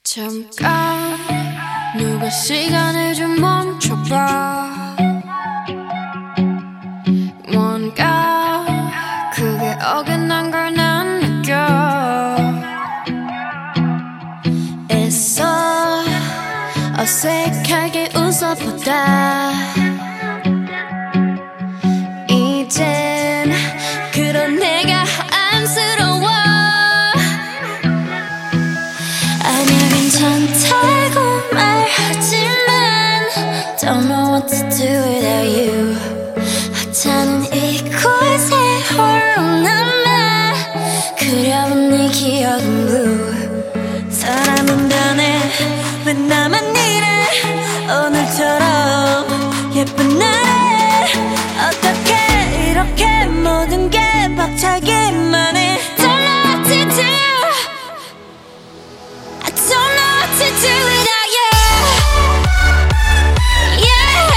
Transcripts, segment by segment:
잠깐 누가 시간을 좀 멈춰봐. 뭔가 그게 어긋난 걸 난 느껴. 애써 어색하게 웃어보다 이젠 그런 내가 안쓰러워. 아니야 괜찮다고 말하지만 Don't know what to do without you. 하찮은 이곳에 홀로 남아 그려본 네 기억은 blue. 사람은 변해 왜 나만 이래. 오늘처럼 예쁜 날에 어떻게 이렇게 모든 게 벅차기만 해. Don't know what to do. I don't know what to do without you. Yeah,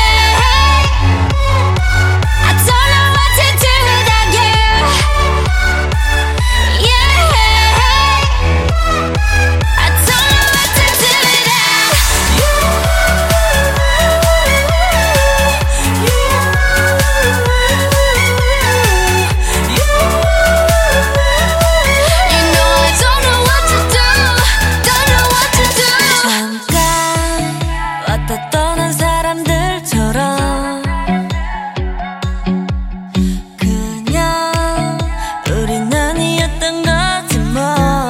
I don't know what to do without you. Yeah, I don't know what to do without you. You know I don't know what to do. Don't know what to do. 잠깐 왔다 떠난 사람들처럼 그냥 우린 아니었던 거지 뭐.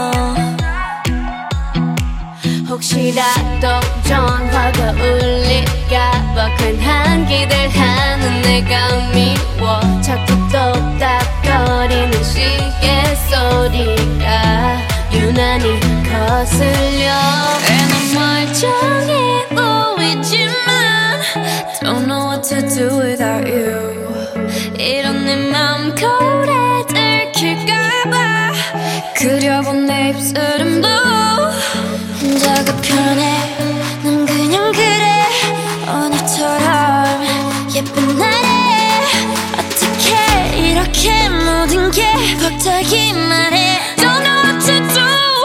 혹시라도 전화가 울릴까봐 괜한 기대하는 내가 미워. 자꾸 똑딱거리는 시계 소리가 유난히 거슬려. 난 멀쩡해 보이지만 Don't know what to do without you. 이런 내 맘 거울에 들킬까봐 그려본 내 입술은 blue. 혼자가 편해 난 그냥 그래. 오늘처럼 예쁜 날에 어떻게 이렇게 모든 게 벅차기만 해. Don't know what to do.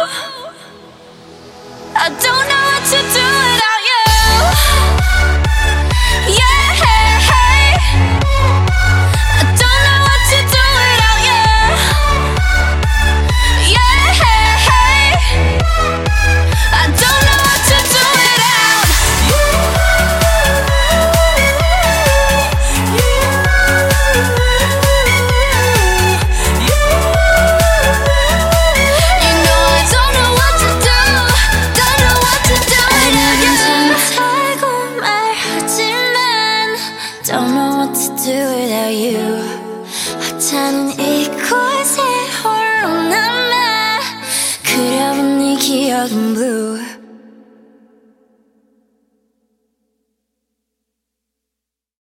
I don't know what to do without you. Yeah, I don't know what to do without you. Yeah, I don't know what to do without you. You know I don't know what to do. Don't know what to do without you. 괜찮다고 말하지만 Don't know what to do without you. 하찮은 이곳에 홀로 남아 그려본 네 기억은 blue.